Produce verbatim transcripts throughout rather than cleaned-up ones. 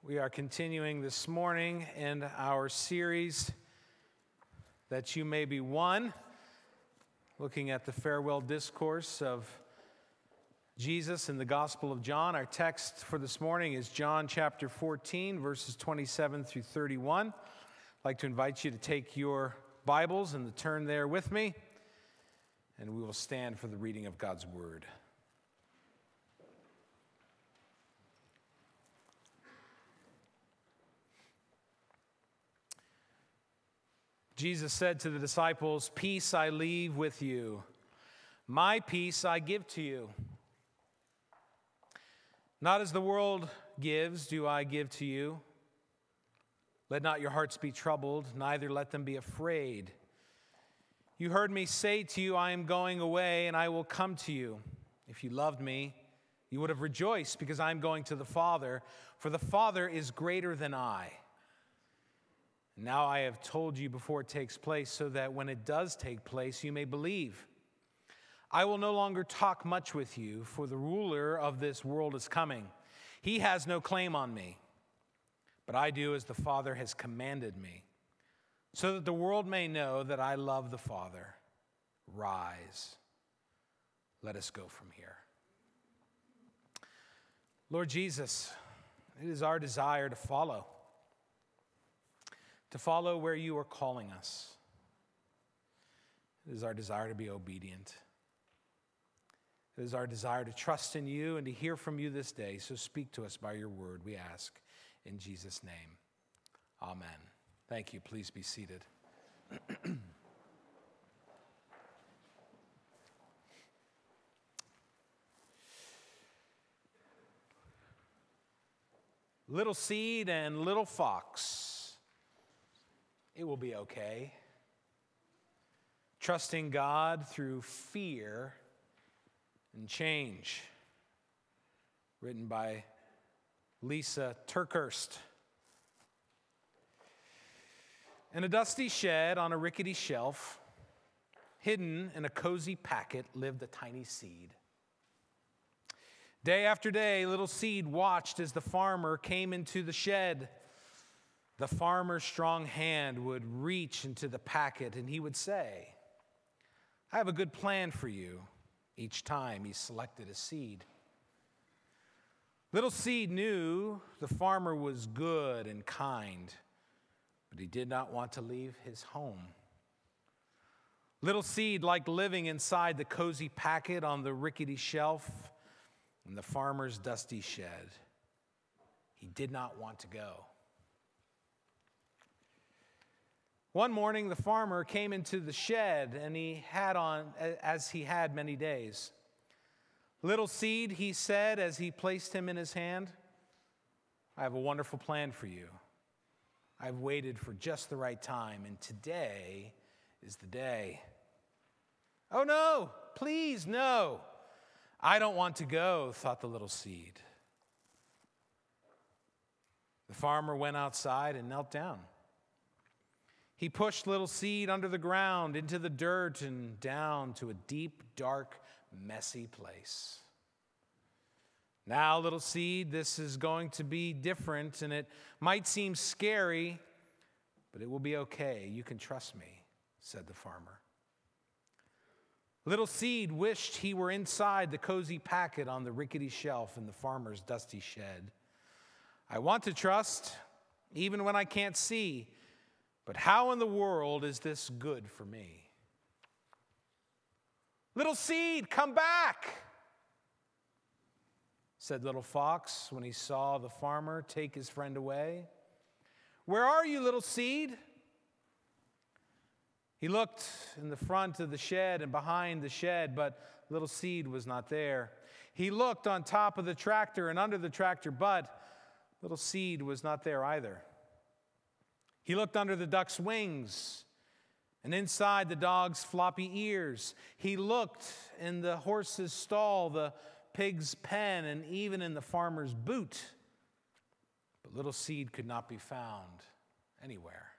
We are continuing this morning in our series, That You May Be One, looking at the farewell discourse of Jesus in the Gospel of John. Our text for this morning is John chapter fourteen, verses twenty-seven through thirty-one. I'd like to invite you to take your Bibles and to turn there with me, and we will stand for the reading of God's Word. Jesus said to the disciples, "Peace I leave with you. My peace I give to you. Not as the world gives do I give to you. Let not your hearts be troubled, neither let them be afraid. You heard me say to you, I am going away, and I will come to you. If you loved me, you would have rejoiced, because I am going to the Father, for the Father is greater than I. Now I have told you before it takes place, so that when it does take place, you may believe. I will no longer talk much with you, for the ruler of this world is coming. He has no claim on me, but I do as the Father has commanded me, so that the world may know that I love the Father. Rise, let us go from here." Lord Jesus, it is our desire to follow. To follow where you are calling us. It is our desire to be obedient. It is our desire to trust in you and to hear from you this day. So speak to us by your word, we ask in Jesus' name. Amen. Thank you. Please be seated. Little seed and little fox. It will be okay. Trusting God through fear and change. Written by Lisa TerKeurst. In a dusty shed on a rickety shelf, hidden in a cozy packet, lived a tiny seed. Day after day, little seed watched as the farmer came into the shed. The farmer's strong hand would reach into the packet and he would say, "I have a good plan for you," each time he selected a seed. Little seed knew the farmer was good and kind, but he did not want to leave his home. Little seed liked living inside the cozy packet on the rickety shelf in the farmer's dusty shed. He did not want to go. One morning, the farmer came into the shed, and he had on, as he had many days. "Little seed," he said as he placed him in his hand, "I have a wonderful plan for you. I've waited for just the right time, and today is the day." "Oh no, please no. I don't want to go," thought the little seed. The farmer went outside and knelt down. He pushed little seed under the ground, into the dirt, and down to a deep, dark, messy place. "Now, little seed, this is going to be different, and it might seem scary, but it will be okay. You can trust me," said the farmer. Little seed wished he were inside the cozy packet on the rickety shelf in the farmer's dusty shed. "I want to trust, even when I can't see. But how in the world is this good for me?" "Little seed, come back," said little fox when he saw the farmer take his friend away. "Where are you, little seed?" He looked in the front of the shed and behind the shed, but little seed was not there. He looked on top of the tractor and under the tractor, but little seed was not there either. He looked under the duck's wings and inside the dog's floppy ears. He looked in the horse's stall, the pig's pen, and even in the farmer's boot. But little seed could not be found anywhere.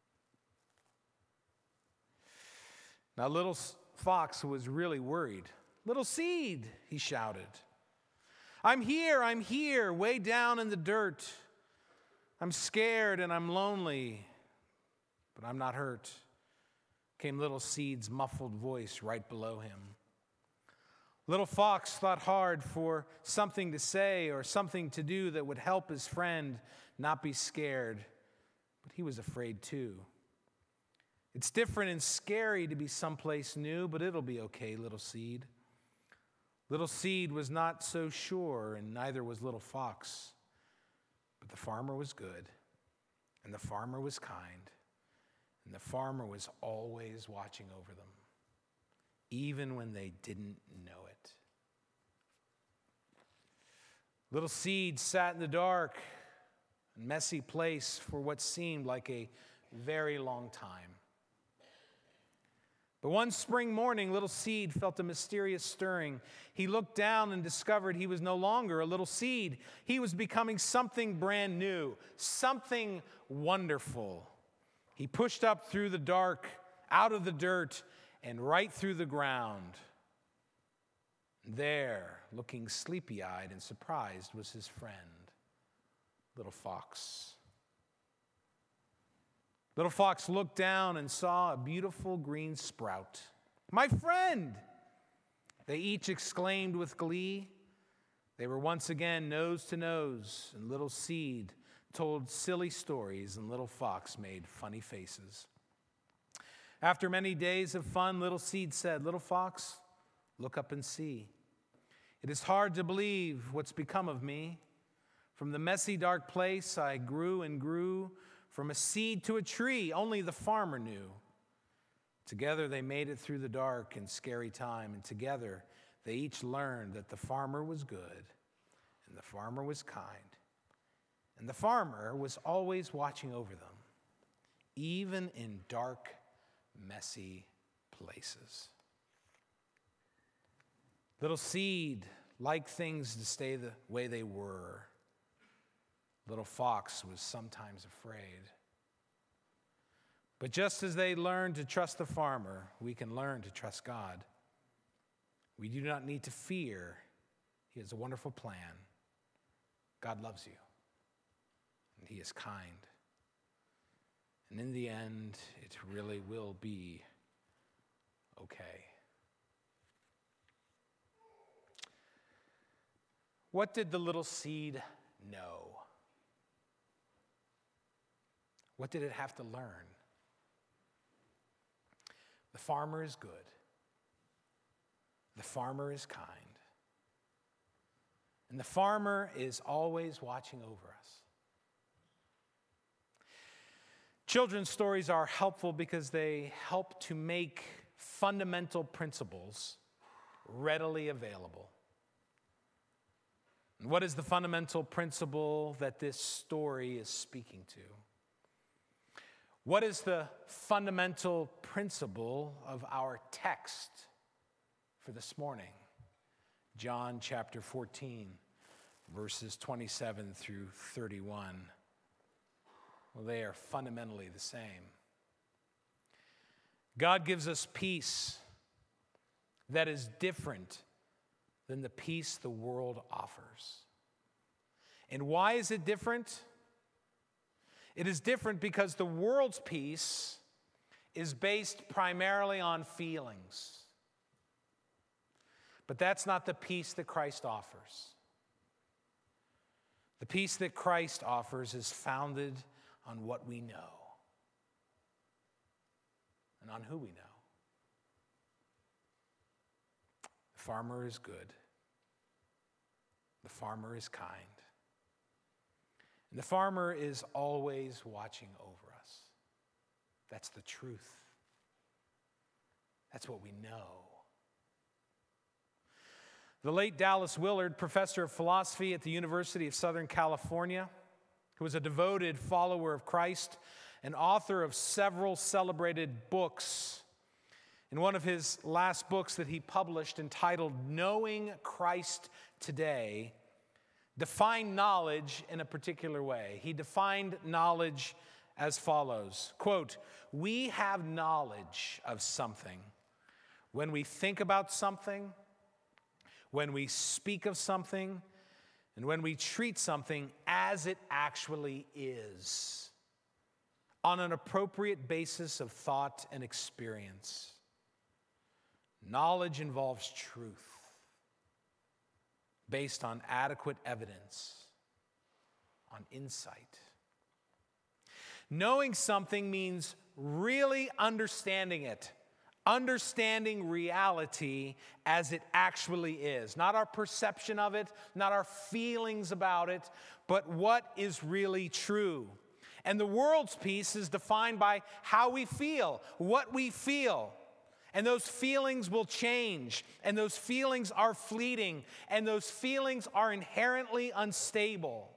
Now little fox was really worried. "Little seed," he shouted. "I'm here, I'm here, way down in the dirt. I'm scared and I'm lonely, but I'm not hurt," came Little Seed's muffled voice right below him. Little Fox thought hard for something to say or something to do that would help his friend not be scared, but he was afraid too. It's different and scary to be someplace new, but it'll be okay, Little Seed. Little Seed was not so sure, and neither was Little Fox. But the farmer was good, and the farmer was kind, and the farmer was always watching over them, even when they didn't know it. Little Seed sat in the dark and messy place for what seemed like a very long time. But one spring morning, Little Seed felt a mysterious stirring. He looked down and discovered he was no longer a little seed. He was becoming something brand new, something wonderful. He pushed up through the dark, out of the dirt, and right through the ground. There, looking sleepy-eyed and surprised, was his friend, Little Fox. Little Fox looked down and saw a beautiful green sprout. "My friend!" they each exclaimed with glee. They were once again nose to nose, and Little Seed told silly stories, and Little Fox made funny faces. After many days of fun, Little Seed said, "Little Fox, look up and see. It is hard to believe what's become of me. From the messy, dark place, I grew and grew. From a seed to a tree, only the farmer knew. Together they made it through the dark and scary time, and together they each learned that the farmer was good, and the farmer was kind, and the farmer was always watching over them, even in dark, messy places." Little Seed liked things to stay the way they were. Little Fox was sometimes afraid. But just as they learned to trust the farmer, we can learn to trust God. We do not need to fear. He has a wonderful plan. God loves you, and He is kind. And in the end, it really will be okay. What did the little seed know? What did it have to learn? The farmer is good. The farmer is kind. And the farmer is always watching over us. Children's stories are helpful because they help to make fundamental principles readily available. And what is the fundamental principle that this story is speaking to? What is the fundamental principle of our text for this morning? John chapter fourteen, verses twenty-seven through thirty-one. Well, they are fundamentally the same. God gives us peace that is different than the peace the world offers. And why is it different? It is different because the world's peace is based primarily on feelings. But that's not the peace that Christ offers. The peace that Christ offers is founded on what we know and on who we know. The farmer is good. The farmer is kind. And the farmer is always watching over us. That's the truth. That's what we know. The late Dallas Willard, professor of philosophy at the University of Southern California, who was a devoted follower of Christ and author of several celebrated books, in one of his last books that he published entitled Knowing Christ Today, defined knowledge in a particular way. He defined knowledge as follows, quote, "We have knowledge of something when we think about something, when we speak of something, and when we treat something as it actually is, on an appropriate basis of thought and experience. Knowledge involves truth based on adequate evidence, on insight. Knowing something means really understanding it, understanding reality as it actually is. Not our perception of it, not our feelings about it, but what is really true. And the world's peace is defined by how we feel, what we feel. And those feelings will change, and those feelings are fleeting, and those feelings are inherently unstable.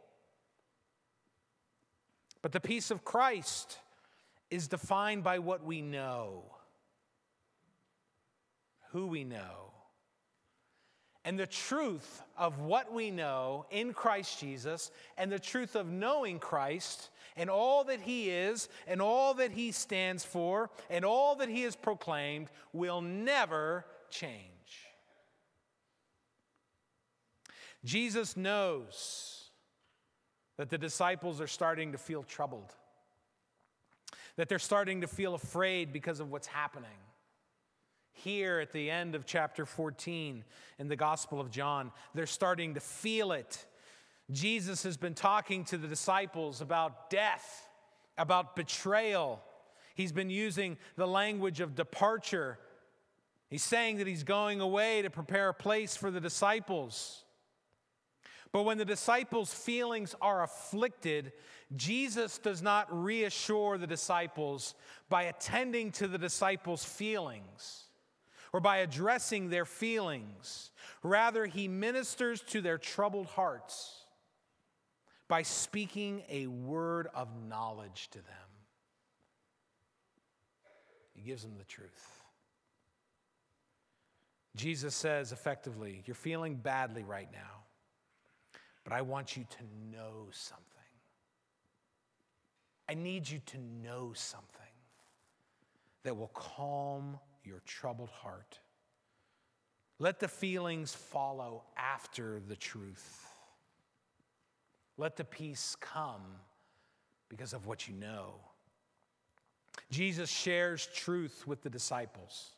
But the peace of Christ is defined by what we know, who we know. And the truth of what we know in Christ Jesus, and the truth of knowing Christ and all that he is and all that he stands for and all that he has proclaimed will never change. Jesus knows that the disciples are starting to feel troubled, that they're starting to feel afraid because of what's happening. Here at the end of chapter fourteen in the Gospel of John, they're starting to feel it. Jesus has been talking to the disciples about death, about betrayal. He's been using the language of departure. He's saying that he's going away to prepare a place for the disciples. But when the disciples' feelings are afflicted, Jesus does not reassure the disciples by attending to the disciples' feelings or by addressing their feelings. Rather, he ministers to their troubled hearts by speaking a word of knowledge to them. He gives them the truth. Jesus says effectively, you're feeling badly right now, but I want you to know something. I need you to know something that will calm your troubled heart. Let the feelings follow after the truth. Let the peace come because of what you know. Jesus shares truth with the disciples.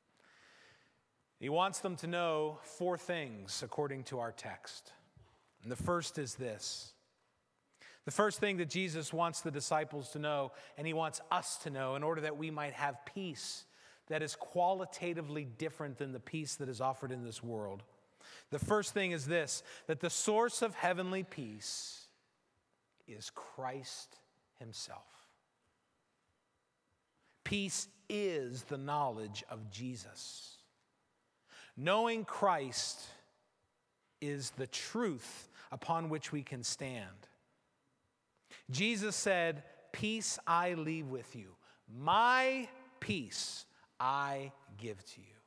He wants them to know four things according to our text. And the first is this. The first thing that Jesus wants the disciples to know, and he wants us to know in order that we might have peace that is qualitatively different than the peace that is offered in this world. The first thing is this, that the source of heavenly peace is Christ himself. Peace is the knowledge of Jesus. Knowing Christ is the truth upon which we can stand. Jesus said, "Peace I leave with you. My peace I give to you."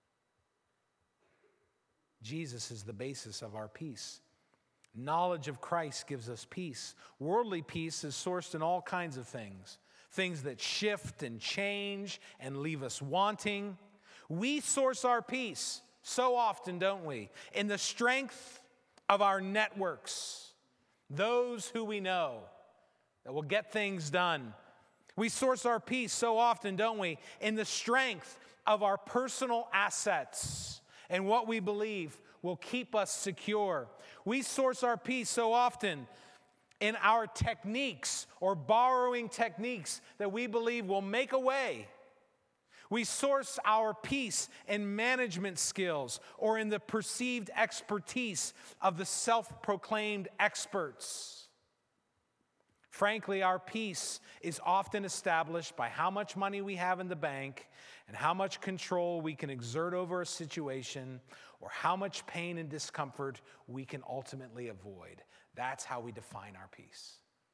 Jesus is the basis of our peace. Knowledge of Christ gives us peace. Worldly peace is sourced in all kinds of things, things that shift and change and leave us wanting. We source our peace so often, don't we, in the strength of our networks, those who we know that will get things done. We source our peace so often, don't we, in the strength of our personal assets and what we believe will keep us secure. We source our peace so often in our techniques or borrowing techniques that we believe will make a way. We source our peace in management skills or in the perceived expertise of the self-proclaimed experts. Frankly, our peace is often established by how much money we have in the bank and how much control we can exert over a situation or how much pain and discomfort we can ultimately avoid. That's how we define our peace.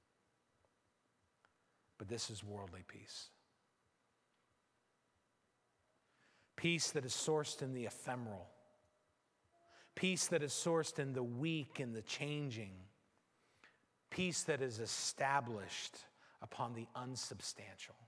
But this is worldly peace. Peace that is sourced in the ephemeral. Peace that is sourced in the weak and the changing. Peace that is established upon the unsubstantial.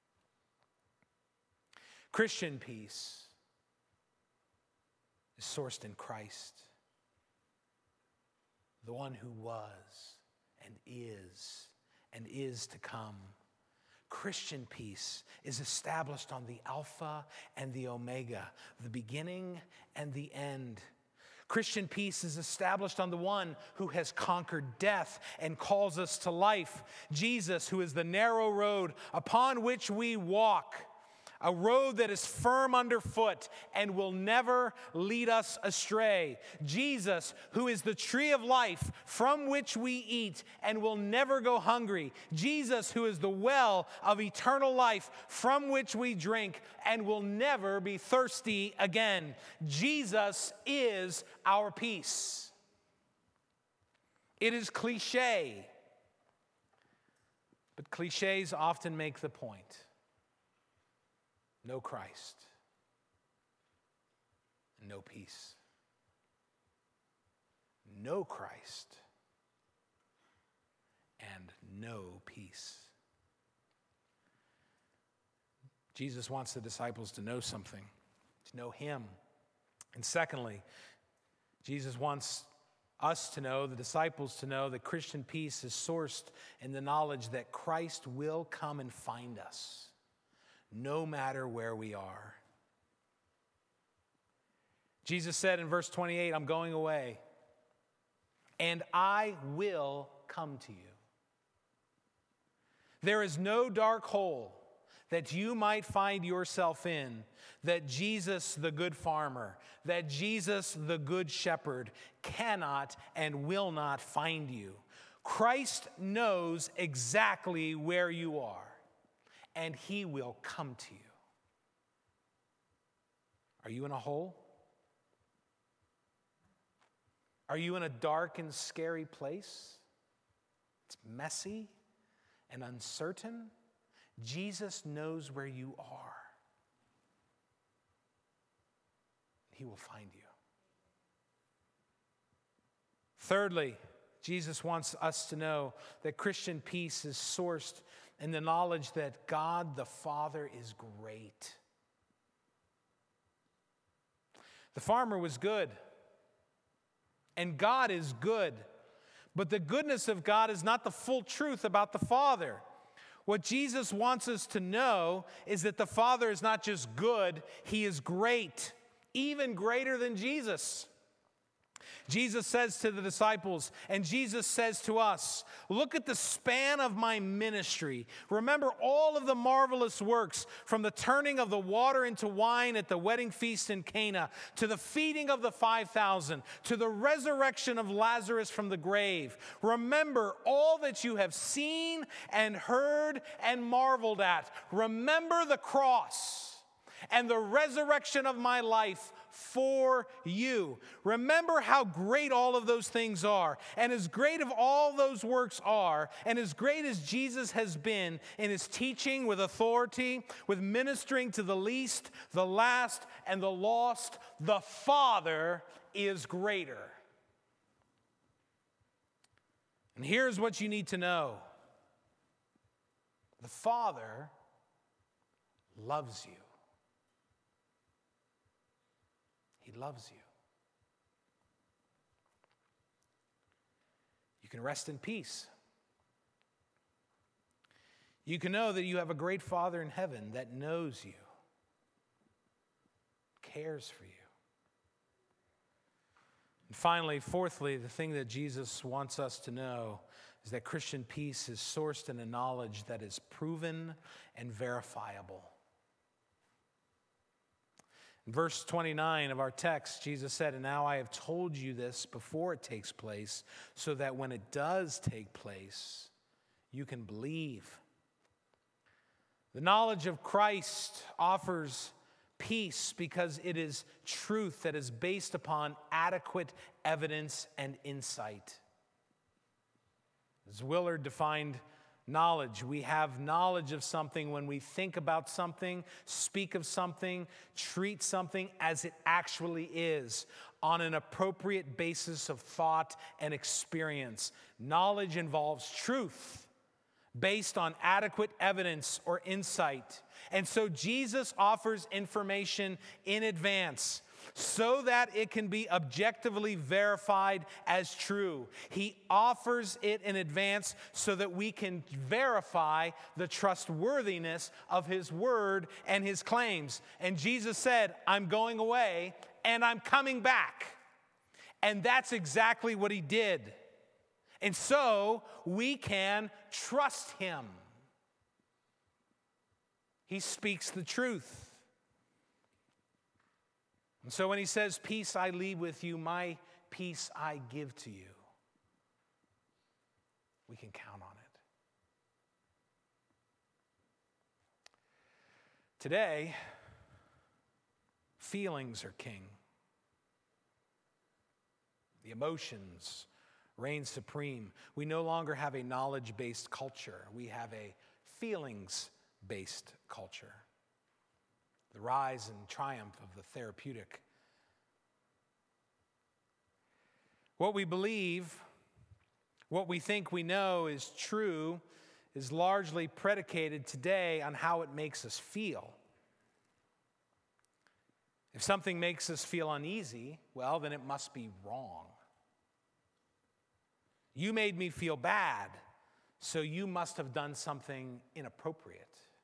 Christian peace is sourced in Christ. the one who was and is and is to come. Christian peace is established on the Alpha and the Omega, the beginning and the end. Christian peace is established on the one who has conquered death and calls us to life. Jesus, who is the narrow road upon which we walk, a road that is firm underfoot and will never lead us astray. Jesus, who is the tree of life from which we eat and will never go hungry. Jesus, who is the well of eternal life from which we drink and will never be thirsty again. Jesus is our peace. It is cliche, but cliches often make the point. No Christ, no peace. No Christ, and no peace. Jesus wants the disciples to know something, to know him. And secondly, Jesus wants us to know, the disciples to know, that Christian peace is sourced in the knowledge that Christ will come and find us, no matter where we are. Jesus said in verse twenty-eight, I'm going away, and I will come to you. There is no dark hole that you might find yourself in that Jesus, the good farmer, that Jesus, the good shepherd, cannot and will not find you. Christ knows exactly where you are, and he will come to you. Are you in a hole? Are you in a dark and scary place? It's messy and uncertain. Jesus knows where you are. He will find you. Thirdly, Jesus wants us to know that Christian peace is sourced in the knowledge that God the Father is great. The farmer was good, and God is good. But the goodness of God is not the full truth about the Father. What Jesus wants us to know is that the Father is not just good, he is great, even greater than Jesus. Jesus says to the disciples, and Jesus says to us, look at the span of my ministry. Remember all of the marvelous works, from the turning of the water into wine at the wedding feast in Cana, to the feeding of the five thousand, to the resurrection of Lazarus from the grave. Remember all that you have seen and heard and marveled at. Remember the cross and the resurrection of my life for you. Remember how great all of those things are, and as great of all those works are, and as great as Jesus has been in his teaching with authority, with ministering to the least, the last, and the lost, the Father is greater. And here's what you need to know. The Father loves you. He loves you. You can rest in peace. You can know that you have a great Father in heaven that knows you, cares for you. And finally, fourthly, the thing that Jesus wants us to know is that Christian peace is sourced in a knowledge that is proven and verifiable. In verse twenty-nine of our text, Jesus said, and now I have told you this before it takes place, so that when it does take place, you can believe. The knowledge of Christ offers peace because it is truth that is based upon adequate evidence and insight. As Willard defined knowledge, we have knowledge of something when we think about something, speak of something, treat something as it actually is, on an appropriate basis of thought and experience. Knowledge involves truth based on adequate evidence or insight. And so Jesus offers information in advance. so that it can be objectively verified as true. He offers it in advance so that we can verify the trustworthiness of his word and his claims. And Jesus said, I'm going away and I'm coming back. And that's exactly what he did. And so we can trust him. He speaks the truth. And so when he says, peace I leave with you, my peace I give to you, we can count on it. Today, feelings are king. The emotions reign supreme. We no longer have a knowledge-based culture. We have a feelings-based culture. The rise and triumph of the therapeutic. What we believe, what we think we know is true, is largely predicated today on how it makes us feel. If something makes us feel uneasy, well, then it must be wrong. You made me feel bad, so you must have done something inappropriate.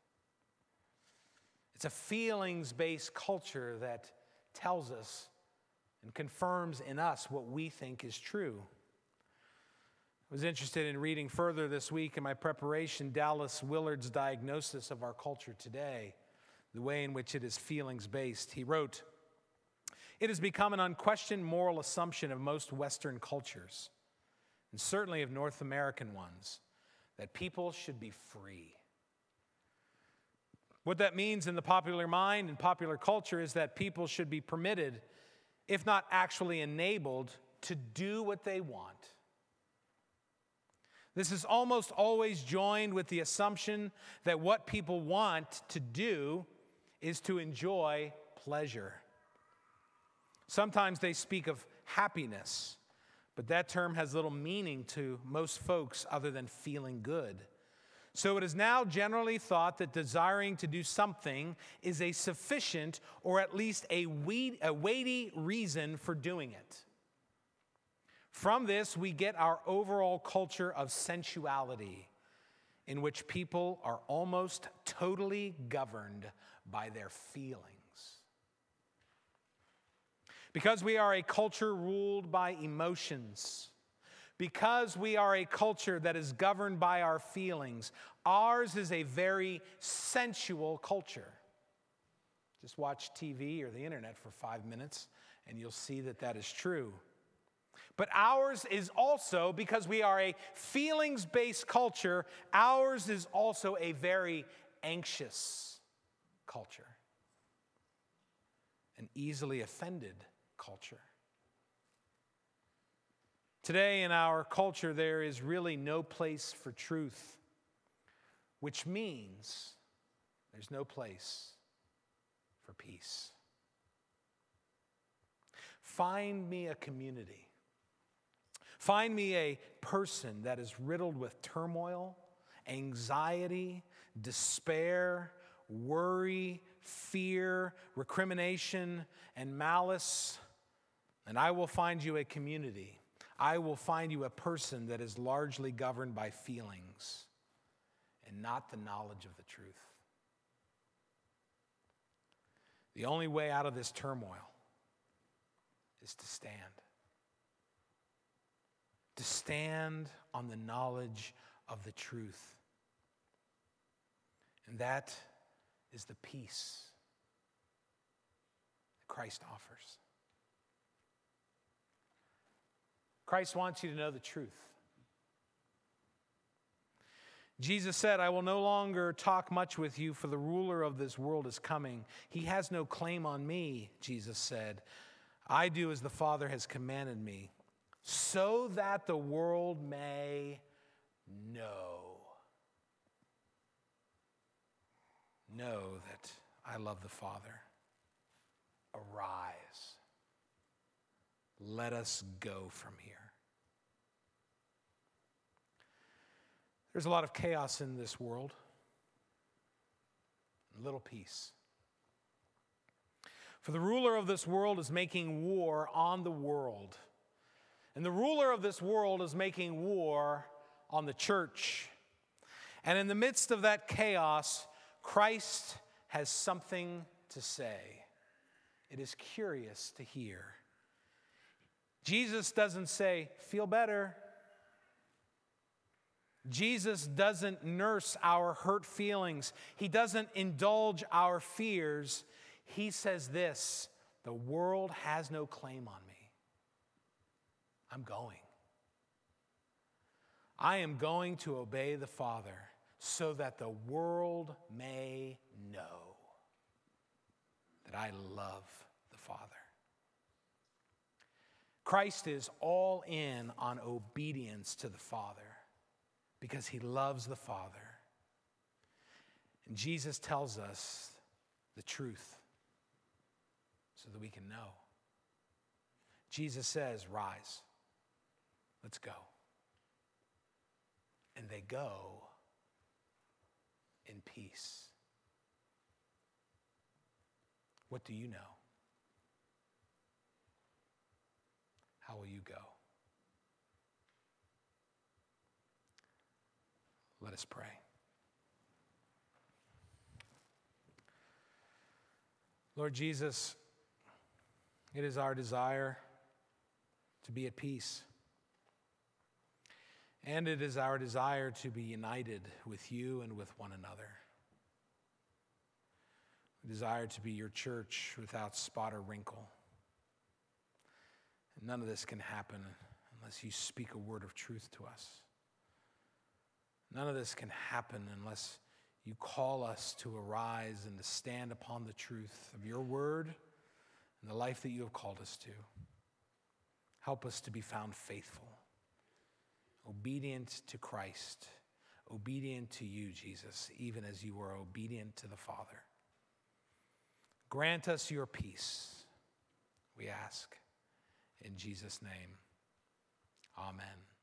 It's a feelings-based culture that tells us and confirms in us what we think is true. I was interested in reading further this week in my preparation Dallas Willard's diagnosis of our culture today, the way in which it is feelings-based. He wrote, "It has become an unquestioned moral assumption of most Western cultures, and certainly of North American ones, that people should be free. What that means in the popular mind and popular culture is that people should be permitted, if not actually enabled, to do what they want. This is almost always joined with the assumption that what people want to do is to enjoy pleasure. Sometimes they speak of happiness, but that term has little meaning to most folks other than feeling good. So it is now generally thought that desiring to do something is a sufficient or at least a weighty reason for doing it. From this, we get our overall culture of sensuality, in which people are almost totally governed by their feelings. Because we are a culture ruled by emotions, because we are a culture that is governed by our feelings, ours is a very sensual culture. Just watch T V or the internet for five minutes and you'll see that that is true. But ours is also, because we are a feelings-based culture, ours is also a very anxious culture, an easily offended culture. Today in our culture, there is really no place for truth, which means there's no place for peace. Find me a community. Find me a person that is riddled with turmoil, anxiety, despair, worry, fear, recrimination, and malice, and I will find you a community. I will find you a person that is largely governed by feelings and not the knowledge of the truth. The only way out of this turmoil is to stand. To stand on the knowledge of the truth. And that is the peace that Christ offers. Christ wants you to know the truth. Jesus said, I will no longer talk much with you, for the ruler of this world is coming. He has no claim on me, Jesus said. I do as the Father has commanded me, so that the world may know. Know that I love the Father. Arise. Let us go from here. There's a lot of chaos in this world. Little peace. For the ruler of this world is making war on the world. And the ruler of this world is making war on the church. And in the midst of that chaos, Christ has something to say. It is curious to hear. Jesus doesn't say, feel better. Jesus doesn't nurse our hurt feelings. He doesn't indulge our fears. He says this, the world has no claim on me. I'm going. I am going to obey the Father so that the world may know that I love the Father. Christ is all in on obedience to the Father because he loves the Father. And Jesus tells us the truth so that we can know. Jesus says, rise, let's go. And they go in peace. What do you know? How will you go? Let us pray. Lord Jesus, it is our desire to be at peace. And it is our desire to be united with you and with one another. We desire to be your church without spot or wrinkle. And none of this can happen unless you speak a word of truth to us. None of this can happen unless you call us to arise and to stand upon the truth of your word and the life that you have called us to. Help us to be found faithful, obedient to Christ, obedient to you, Jesus, even as you were obedient to the Father. Grant us your peace, we ask. In Jesus' name, amen.